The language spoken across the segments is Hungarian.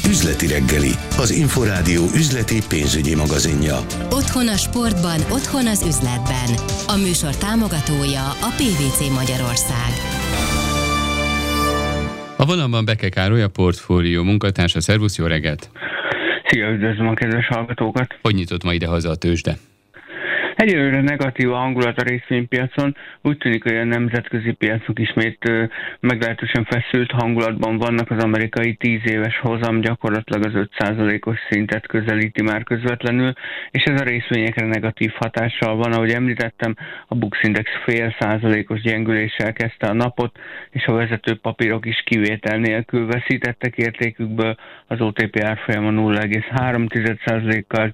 Üzleti reggeli, az Inforádió üzleti pénzügyi magazinja. Otthon a sportban, otthon az üzletben. A műsor támogatója a PVC Magyarország. A vonalban Beke Károly, a Portfólió munkatársa. Szervusz, jó reggelt! Szia, üdvözlöm a kedves hallgatókat! Hogy nyitott ma idehaza a tőzsde? Egyelőre negatív a hangulat a részvénypiacon, úgy tűnik, hogy a nemzetközi piacok ismét meglehetősen feszült hangulatban vannak, az amerikai 10 éves hozam gyakorlatilag az 5%-os szintet közelíti már közvetlenül, és ez a részvényekre negatív hatással van. Ahogy említettem, a Bux Index 0,5%-os gyengüléssel kezdte a napot, és a vezető papírok is kivétel nélkül veszítettek értékükből, az OTP árfolyama 0,3%-kal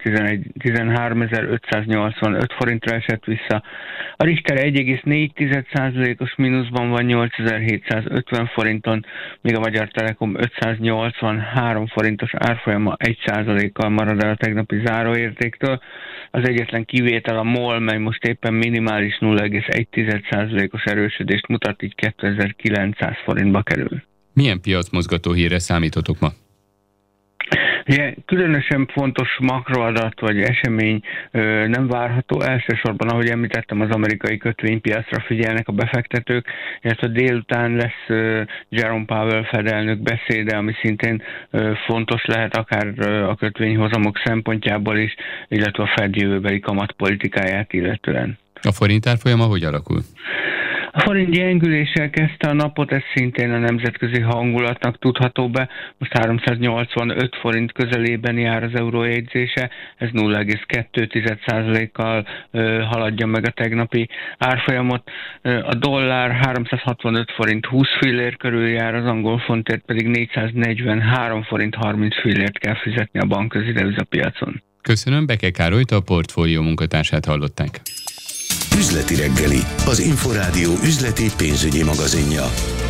13.585 forintra esett vissza. A Richter 1,4%-os mínuszban van 8750 forinton, míg a Magyar Telekom 583 forintos árfolyama 1%-kal marad el a tegnapi záróértéktől. Az egyetlen kivétel a MOL, mely most éppen minimális 0,1%-os erősödést mutat, így 2900 forintba kerül. Milyen piacmozgató hírre számítotok ma? Ugye, különösen fontos makroadat vagy esemény nem várható. Elsősorban, ahogy említettem, az amerikai kötvénypiacra figyelnek a befektetők, illetve délután lesz Jerome Powell Fed elnök beszéde, ami szintén fontos lehet akár a kötvényhozamok szempontjából is, illetve a Fed jövőbeli kamatpolitikáját illetően. A forint árfolyama hogy alakul? A forint gyengüléssel kezdte a napot, ez szintén a nemzetközi hangulatnak tudható be. Most 385 forint közelében jár az euró jegyzése, ez 0,2%-kal haladja meg a tegnapi árfolyamot. A dollár 365 forint 20 fillér körül jár, az angol fontért pedig 443 forint 30 fillért kell fizetni a bankközi devizapiacon. Köszönöm, Beke Károlyt, a Portfólió munkatársát hallották. Üzleti reggeli, az Inforádió üzleti pénzügyi magazinja.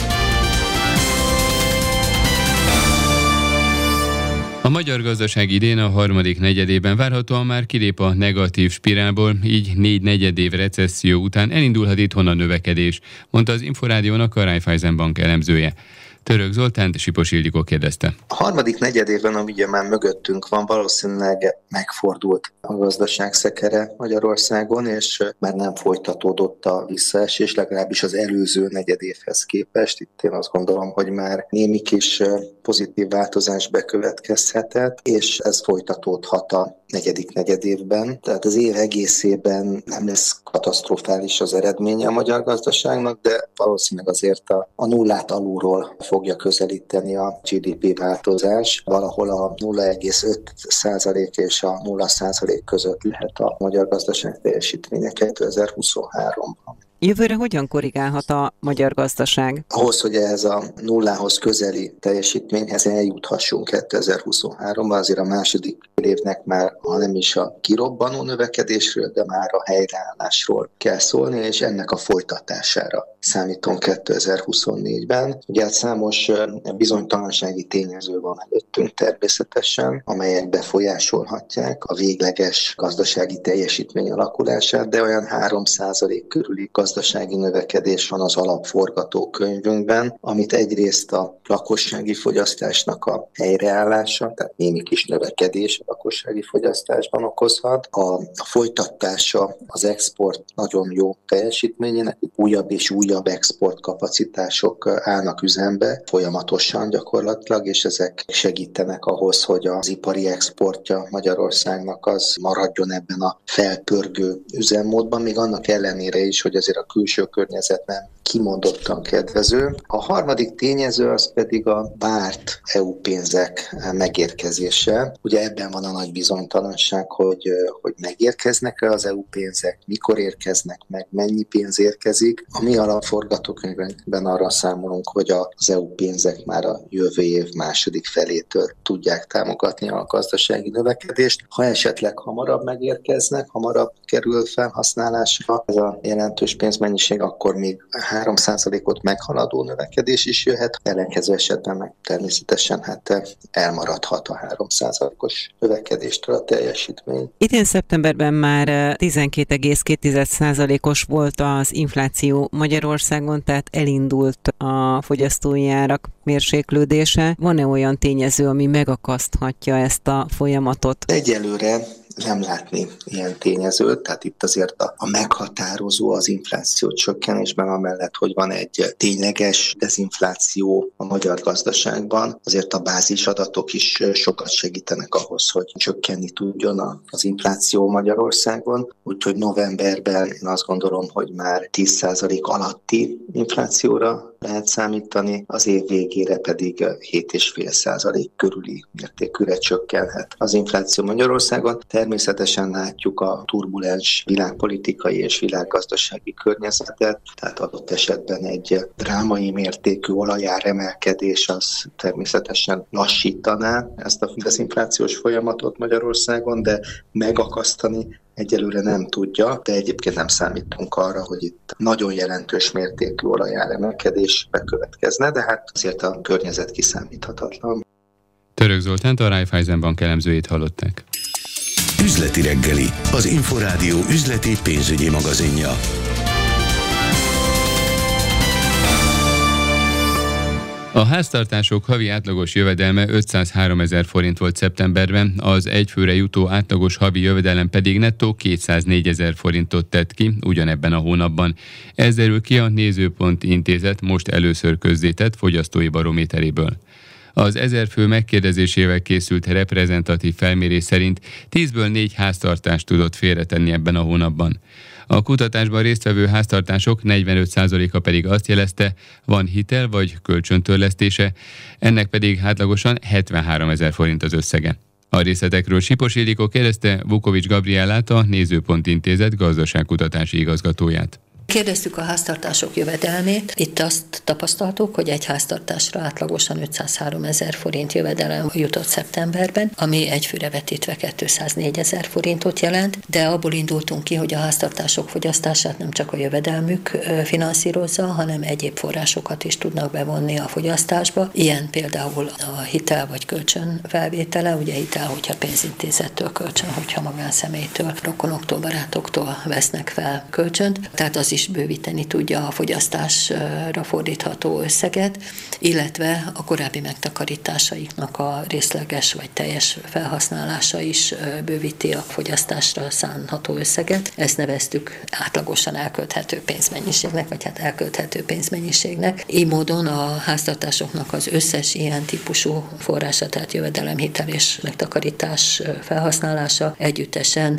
A magyar gazdaság idén a harmadik negyedében várhatóan már kilép a negatív spirálból, így 4 év recesszió után elindulhat itthon a növekedés, mondta az Inforádiónak a Raiffeisen Bank elemzője. Török Zoltánt Sipos Ildikó kérdezte. A harmadik negyedében, ami ugye már mögöttünk van, valószínűleg megfordult a gazdaság szekere Magyarországon, és már nem folytatódott a visszaesés, legalábbis az előző negyedévhez képest. Itt én azt gondolom, hogy már némi kis pozitív változás bekövetkezhetett, és ez folytatódhat a negyedik negyedévben. Tehát az év egészében nem lesz katasztrofális az eredménye a magyar gazdaságnak, de valószínűleg azért a nullát alulról fogja közelíteni a GDP változás. Valahol a 0,5% és a 0% között lehet a magyar gazdaság teljesítménye 2023-ban. Jövőre hogyan korrigálhat a magyar gazdaság? Ahhoz, hogy ehhez a nullához közeli teljesítményhez eljuthassunk 2023-ban, azért a második évnek már, ha nem is a kirobbanó növekedésről, de már a helyreállásról kell szólni, és ennek a folytatására számítunk 2024-ben. Ugye számos bizonytalansági tényező van előttünk természetesen, amelyek befolyásolhatják a végleges gazdasági teljesítmény alakulását, de olyan 3% körüli gazdasági növekedés van az alapforgatókönyvünkben, amit egyrészt a lakossági fogyasztásnak a helyreállása, tehát némi kis növekedés a lakossági fogyasztásban okozhat. A folytatása az export nagyon jó teljesítményének, újabb és újabb exportkapacitások állnak üzembe folyamatosan gyakorlatilag, és ezek segítenek ahhoz, hogy az ipari exportja Magyarországnak az maradjon ebben a felpörgő üzemmódban, még annak ellenére is, hogy azért a külső környezet nem kimondottan kedvező. A harmadik tényező az pedig a várt EU pénzek megérkezése. Ugye ebben van a nagy bizonytalanság, hogy megérkeznek-e az EU pénzek, mikor érkeznek meg, mennyi pénz érkezik. A mi alapforgatókönyvben arra számolunk, hogy az EU pénzek már a jövő év második felétől tudják támogatni a gazdasági növekedést. Ha esetleg hamarabb megérkeznek, hamarabb kerül felhasználásra ez a jelentős pénzmennyiség, akkor még 3%-ot meghaladó növekedés is jöhet, ellenkező esetben meg természetesen elmaradhat a 3%-os növekedéstől a teljesítmény. Idén szeptemberben már 12,2%-os volt az infláció Magyarországon, tehát elindult a fogyasztói árak mérséklődése. Van-e olyan tényező, ami megakaszthatja ezt a folyamatot? Egyelőre nem látni ilyen tényezőt, tehát itt azért a meghatározó az infláció csökkenésben, amellett, hogy van egy tényleges dezinfláció a magyar gazdaságban, azért a bázisadatok is sokat segítenek ahhoz, hogy csökkenni tudjon az infláció Magyarországon, úgyhogy novemberben én azt gondolom, hogy már 10% alatti inflációra lehet számítani, az év végére pedig 7,5% körüli mértékűre csökkenhet az infláció Magyarországon. Természetesen látjuk a turbulens világpolitikai és világgazdasági környezetet, tehát adott esetben egy drámai mértékű olajáremelkedés az természetesen lassítaná ezt a dezinflációs folyamatot Magyarországon, de megakasztani egyelőre nem tudja, de egyébként nem számítunk arra, hogy itt nagyon jelentős mértékű olajáremelkedés bekövetkezne, de azért a környezet kiszámíthatatlan. Török Zoltánt, a Raiffeisen Bank elemzőjét hallották. Üzleti reggeli, az Inforádió üzleti pénzügyi magazinja. A háztartások havi átlagos jövedelme 503 000 forint volt szeptemberben, az egyfőre jutó átlagos havi jövedelem pedig nettó 204 000 forintot tett ki ugyanebben a hónapban. Ez derül ki a Nézőpont Intézet most először közzétett fogyasztói barométeréből. Az 1000 fő megkérdezésével készült reprezentatív felmérés szerint 10-ből 4 háztartást tudott félretenni ebben a hónapban. A kutatásban résztvevő háztartások 45%-a pedig azt jelezte, van hitel vagy kölcsöntörlesztése, ennek pedig átlagosan 73 000 forint az összege. A részletekről Sipos Ildikó kérdezte Vukovics Gabriellát, a Nézőpont Intézet gazdaságkutatási igazgatóját. Kérdeztük a háztartások jövedelmét. Itt azt tapasztaltuk, hogy egy háztartásra átlagosan 503 000 forint jövedelem jutott szeptemberben, ami egyfőre vetítve 204 000 forintot jelent, de abból indultunk ki, hogy a háztartások fogyasztását nem csak a jövedelmük finanszírozza, hanem egyéb forrásokat is tudnak bevonni a fogyasztásba. Ilyen például a hitel vagy kölcsön felvétele, ugye hitel, hogyha pénzintézettől, kölcsön, hogyha magánszemélytől, rokonoktól, barátoktól vesznek fel kölcsönt. Tehát az is bővíteni tudja a fogyasztásra fordítható összeget, illetve a korábbi megtakarításaiknak a részleges vagy teljes felhasználása is bővíti a fogyasztásra szánható összeget. Ezt neveztük átlagosan elkölthető pénzmennyiségnek, vagy elkölthető pénzmennyiségnek. Így módon a háztartásoknak az összes ilyen típusú forrása, tehát jövedelem, hitel és megtakarítás felhasználása együttesen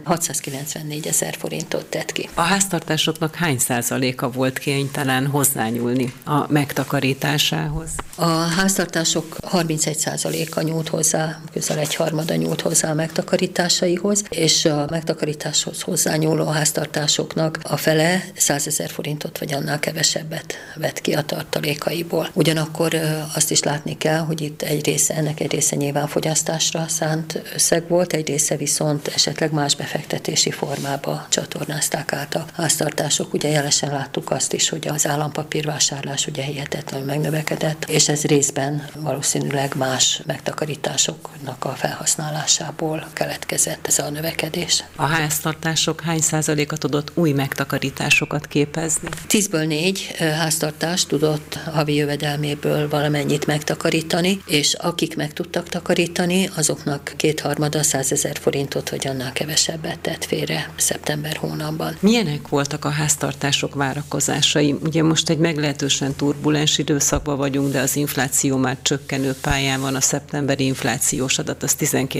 694 000 forintot tett ki. A háztartásoknak hány százaléka volt kénytelen hozzányúlni a megtakarításához? A háztartások 31%-a nyújt hozzá, közel egyharmada nyújt hozzá a megtakarításaihoz, és a megtakarításhoz hozzányúló háztartásoknak a fele 100 000 forintot vagy annál kevesebbet vett ki a tartalékaiból. Ugyanakkor azt is látni kell, hogy itt ennek egy része nyilván fogyasztásra szánt összeg volt, egy része viszont esetleg más befektetési formába csatornázták át a háztartások. Ugye jelesen láttuk azt is, hogy az állampapírvásárlás ugye hihetetlenül megnövekedett, és ez részben valószínűleg más megtakarításoknak a felhasználásából keletkezett ez a növekedés. A háztartások hány százaléka tudott új megtakarításosokat képezni? 10-ből 4 háztartás tudott havi jövedelméből valamennyit megtakarítani, és akik meg tudtak takarítani, azoknak 2/3 100 000 forintot vagy annál kevesebbet tett félre szeptember hónapban. Milyenek voltak a háztartások várakozásai? Ugye most egy meglehetősen turbulens időszakban vagyunk, de az infláció már csökkenő pályán van, a szeptemberi inflációs adat az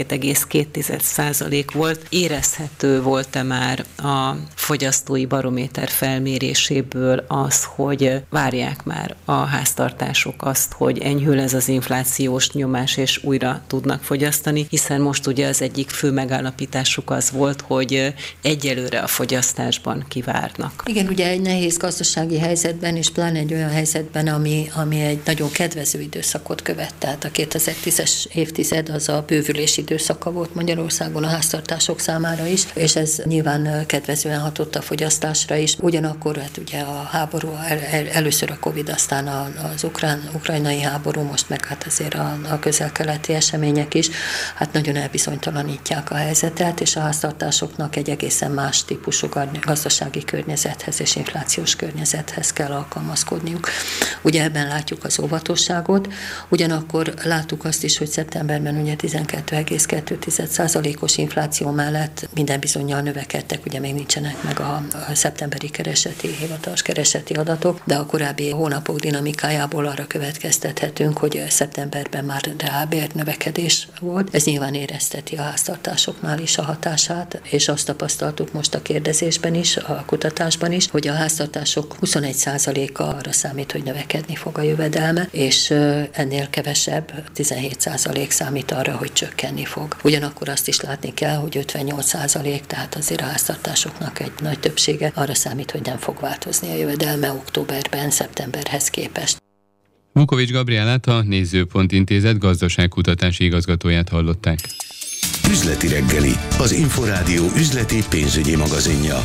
12,2% volt. Érezhető volt-e már a fogyasztói barométer felméréséből az, hogy várják már a háztartások azt, hogy enyhül ez az inflációs nyomás, és újra tudnak fogyasztani, hiszen most ugye az egyik fő megállapításuk az volt, hogy egyelőre a fogyasztásban kivárnak. Igen, ugye egy nehéz gazdasági helyzetben, és pláne egy olyan helyzetben, ami egy nagyon kedvező időszakot követ, tehát a 2010-es évtized az a bővülés időszaka volt Magyarországon a háztartások számára is, és ez nyilván kedvezően hatott a fogyasztásra is. Ugyanakkor hát ugye a háború, először a Covid, aztán az ukrajnai háború, most meg hát azért a közel-keleti események is, hát nagyon elbizonytalanítják a helyzetet, és a háztartásoknak egy egészen más típusú gazdasági környezethez és inflációs környezethez kell alkalmazkodniuk. Ugye ebben látjuk az óvatosságot, ugyanakkor láttuk azt is, hogy szeptemberben ugye 12,2%-os infláció mellett minden bizonnyal növekedtek, ugye még nincsenek meg a szeptemberi hivatalos kereseti adatok, de a korábbi hónapok dinamikájából arra következtethetünk, hogy szeptemberben már reálbér növekedés volt. Ez nyilván érezteti a háztartásoknál is a hatását, és azt tapasztaltuk most a kérdezésben is, a kutatásban is, hogy a háztartások 21%-a arra számít, hogy növekedni fog a jövedelme, és ennél kevesebb, 17% számít arra, hogy csökkenni fog. Ugyanakkor azt is látni kell, hogy 58%, tehát azért a háztartásoknak egy nagy többsége arra számít, hogy nem fog változni a jövedelme októberben, szeptemberhez képest. Vukovics Gabriellát, a Nézőpont Intézet gazdaságkutatási igazgatóját hallották. Üzleti reggeli, az Inforádió üzleti pénzügyi magazinja.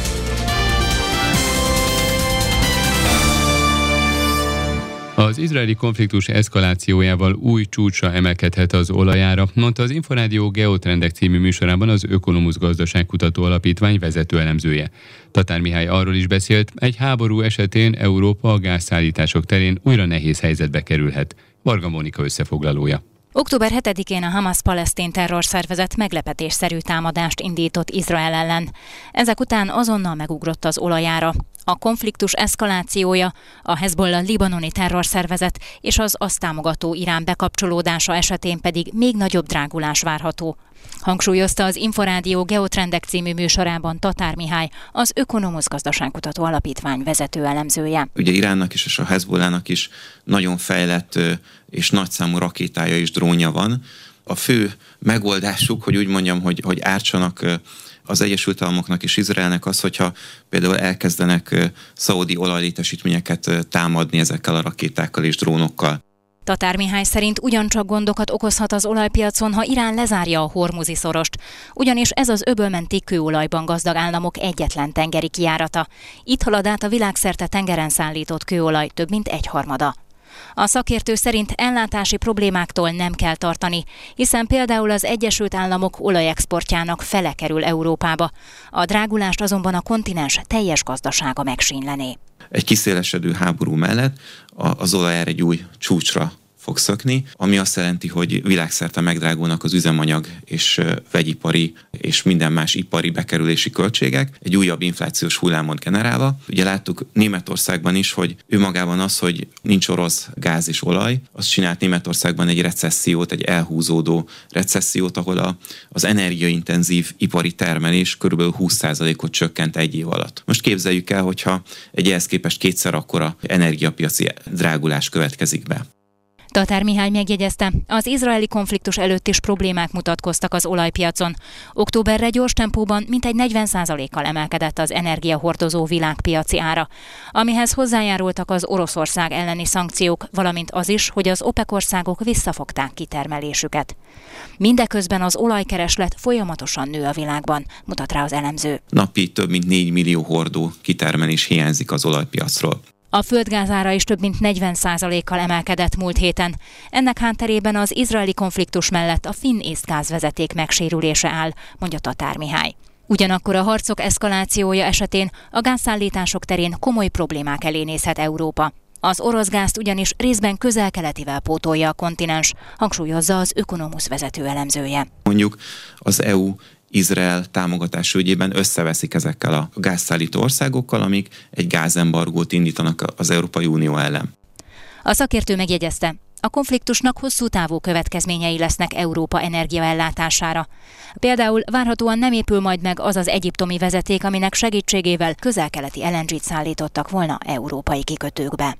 Az izraeli konfliktus eszkalációjával új csúcsra emelkedhet az olajára, mondta az Inforádió Geotrendek című műsorában az Ökonomusz Gazdaságkutató Alapítvány vezető elemzője. Tatár Mihály arról is beszélt, egy háború esetén Európa a gázszállítások terén újra nehéz helyzetbe kerülhet. Varga Mónika összefoglalója. Október 7-én a Hamas-palesztin terrorszervezet meglepetésszerű támadást indított Izrael ellen. Ezek után azonnal megugrott az olajára. A konfliktus eszkalációja, a Hezbollah libanoni terrorszervezet és az azt támogató Irán bekapcsolódása esetén pedig még nagyobb drágulás várható. Hangsúlyozta az Inforádió Geotrendek című műsorában Tatár Mihály, az Ökonomusz Gazdaságkutató Alapítvány vezető elemzője. Ugye Iránnak is és a Hezbollahnak is nagyon fejlett és nagyszámú rakétája és drónja van. A fő megoldásuk, hogy úgy mondjam, hogy ártsanak az Egyesült Államoknak és Izraelnek az, hogyha például elkezdenek szaudi olajlétesítményeket támadni ezekkel a rakétákkal és drónokkal. Tatár Mihály szerint ugyancsak gondokat okozhat az olajpiacon, ha Irán lezárja a Hormuzi szorost, ugyanis ez az öbölmenti kőolajban gazdag államok egyetlen tengeri kijárata. Itt halad át a világszerte tengeren szállított kőolaj több mint 1/3. A szakértő szerint ellátási problémáktól nem kell tartani, hiszen például az Egyesült Államok olajexportjának fele kerül Európába. A drágulást azonban a kontinens teljes gazdasága megsínlené. Egy kiszélesedő háború mellett az olajár egy új csúcsra fog szökni, ami azt jelenti, hogy világszerte megdrágulnak az üzemanyag és vegyipari és minden más ipari bekerülési költségek, egy újabb inflációs hullámot generálva. Ugye láttuk Németországban is, hogy önmagában az, hogy nincs orosz gáz és olaj, az csinált Németországban egy recessziót, egy elhúzódó recessziót, ahol az energiaintenzív ipari termelés kb. 20%-ot csökkent egy év alatt. Most képzeljük el, hogyha egy ehhez képest kétszer akkora energiapiaci drágulás következik be. Tatár Mihály megjegyezte, az izraeli konfliktus előtt is problémák mutatkoztak az olajpiacon. Októberre gyors tempóban mintegy 40%-kal emelkedett az energiahordozó világpiaci ára, amihez hozzájárultak az Oroszország elleni szankciók, valamint az is, hogy az OPEC országok visszafogták kitermelésüket. Mindeközben az olajkereslet folyamatosan nő a világban, mutat rá az elemző. Napi több mint 4 millió hordó kitermelés hiányzik az olajpiacról. A földgázára is több mint 40%-kal emelkedett múlt héten. Ennek hátterében az izraeli konfliktus mellett a finn-észt gázvezeték megsérülése áll, mondja Tatár Mihály. Ugyanakkor a harcok eszkalációja esetén a gázszállítások terén komoly problémák elé nézhet Európa. Az orosz gázt ugyanis részben közel-keletivel pótolja a kontinens, hangsúlyozza az Ökonomusz vezető elemzője. Mondjuk az EU Izrael támogatás ügyében összeveszik ezekkel a gázszállító országokkal, amik egy gázembargót indítanak az Európai Unió ellen. A szakértő megjegyezte, a konfliktusnak hosszú távú következményei lesznek Európa energiaellátására. Például várhatóan nem épül majd meg az az egyiptomi vezeték, aminek segítségével közel-keleti LNG-t szállítottak volna európai kikötőkbe.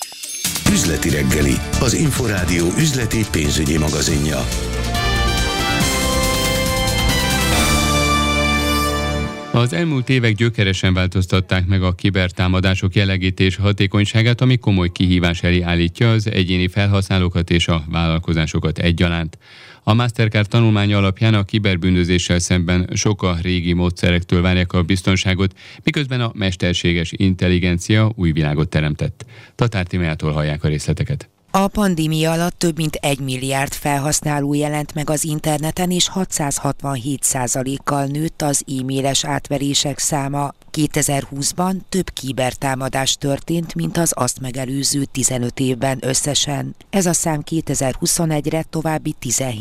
Üzleti reggeli, az Inforádió üzleti pénzügyi magazinja. Az elmúlt évek gyökeresen változtatták meg a kibertámadások jellegét és hatékonyságát, ami komoly kihívás elé állítja az egyéni felhasználókat és a vállalkozásokat egyaránt. A Mastercard tanulmánya alapján a kiberbűnözéssel szemben sok a régi módszerektől várják a biztonságot, miközben a mesterséges intelligencia új világot teremtett. Tatár Tímeától hallják a részleteket. A pandémia alatt több mint 1 milliárd felhasználó jelent meg az interneten, és 667%-kal nőtt az e-mailes átverések száma. 2020-ban több kibertámadás történt, mint az azt megelőző 15 évben összesen. Ez a szám 2021-re további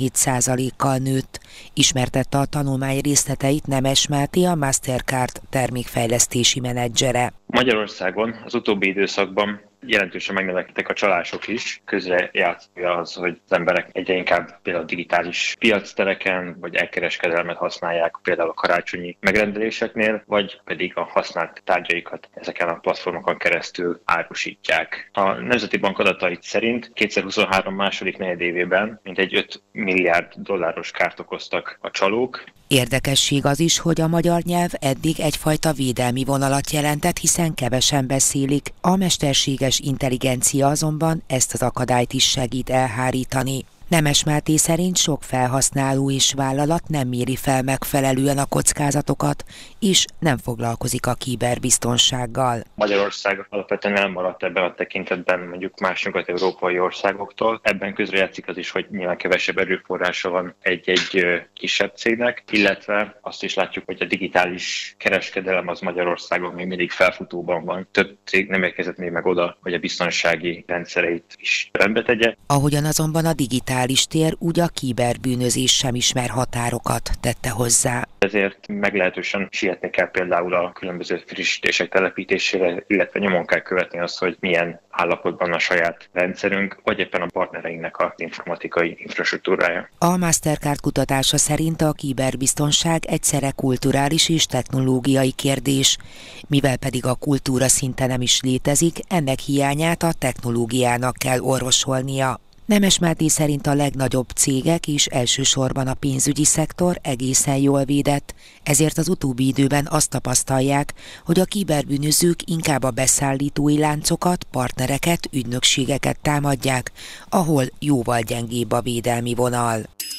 17%-kal nőtt. Ismertette a tanulmány részleteit Nemes Máté, a Mastercard termékfejlesztési menedzsere. Magyarországon az utóbbi időszakban jelentősen megnövekedtek a csalások is. Közrejátszik az, hogy az emberek egyre inkább például digitális piactereken vagy elkereskedelmet használják, például a karácsonyi megrendeléseknél, vagy pedig a használt tárgyaikat ezeken a platformokon keresztül árusítják. A Nemzeti Bank adatait szerint 2023 második negyedévében mintegy 5 milliárd dolláros kárt okoztak a csalók. Érdekesség az is, hogy a magyar nyelv eddig egyfajta védelmi vonalat jelentett, hiszen kevesen beszélik. A mesterséges intelligencia azonban ezt az akadályt is segít elhárítani. Nemes Máté szerint sok felhasználó és vállalat nem méri fel megfelelően a kockázatokat, és nem foglalkozik a kiberbiztonsággal. Magyarország alapvetően elmaradt ebben a tekintetben mondjuk más nyugat-európai országoktól. Ebben közrejátszik az is, hogy nyilván kevesebb erőforrása van egy kisebb cégnek, illetve azt is látjuk, hogy a digitális kereskedelem az Magyarországon még mindig felfutóban van. Több cég nem érkezett még meg oda, hogy a biztonsági rendszereit is rendbe tegye. Ahogyan azonban a digitális tér, úgy a kiberbűnözés sem ismer határokat, tette hozzá. Ezért meglehetősen sietni kell például a különböző frissítések telepítésére, illetve nyomon kell követni azt, hogy milyen állapotban a saját rendszerünk, vagy éppen a partnereinknek az informatikai infrastruktúrája. A Mastercard kutatása szerint a kiberbiztonság egyszerre kulturális és technológiai kérdés, mivel pedig a kultúra szinte nem is létezik, ennek hiányát a technológiának kell orvosolnia. Nemes Máté szerint a legnagyobb cégek és elsősorban a pénzügyi szektor egészen jól védett, ezért az utóbbi időben azt tapasztalják, hogy a kiberbűnözők inkább a beszállítói láncokat, partnereket, ügynökségeket támadják, ahol jóval gyengébb a védelmi vonal.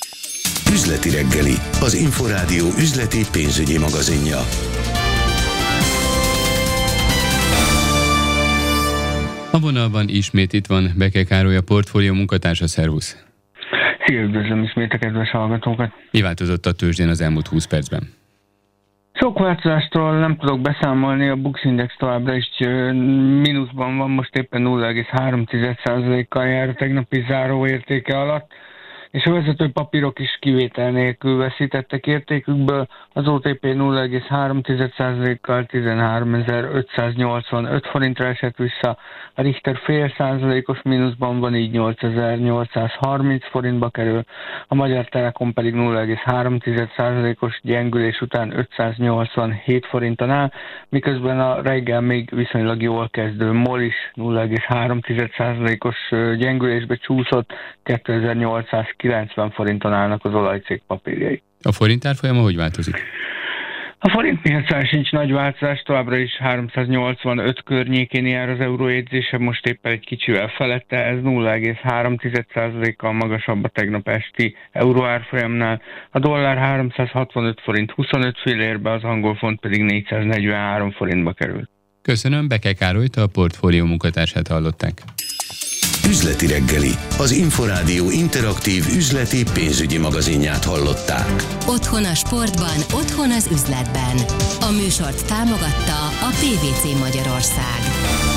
Üzleti reggeli, az Inforádió üzleti pénzügyi magazinja. A vonalban ismét itt van Beke Károly, a portfólió munkatársa, szervusz! Szia, üdvözlöm ismét a kedves hallgatókat! Mi változott a tőzsdén az elmúlt 20 percben? Sok változástól nem tudok beszámolni, a Bux Index továbbra is mínuszban van, most éppen 0,3%-kal jár a tegnapi záróértéke alatt, és a vezető papírok is kivétel nélkül veszítettek értékükből, az OTP 0,3%-kal 13.585 forintra esett vissza, a Richter fél százalékos mínuszban van, így 8.830 forintba kerül, a Magyar Telekom pedig 0,3%-os gyengülés után 587 forinton áll, miközben a reggel még viszonylag jól kezdő MOL is 0,3%-os gyengülésbe csúszott, 2890 forinton állnak az olajcég papírjai. A forint árfolyama hogy változik? A forint piacán sincs nagy változás, továbbra is 385 környékén jár az eurójegyzése, most éppen egy kicsivel felette, ez 0,3%-kal magasabb a tegnap esti euróárfolyamnál. A dollár 365 forint 25 fillérbe, az angol font pedig 443 forintba került. Köszönöm, Beke Károlyt, a portfólió munkatársát hallották. Üzleti reggeli, az Inforádió interaktív üzleti pénzügyi magazinját hallották. Otthon a sportban, otthon az üzletben. A műsort támogatta a PVC Magyarország.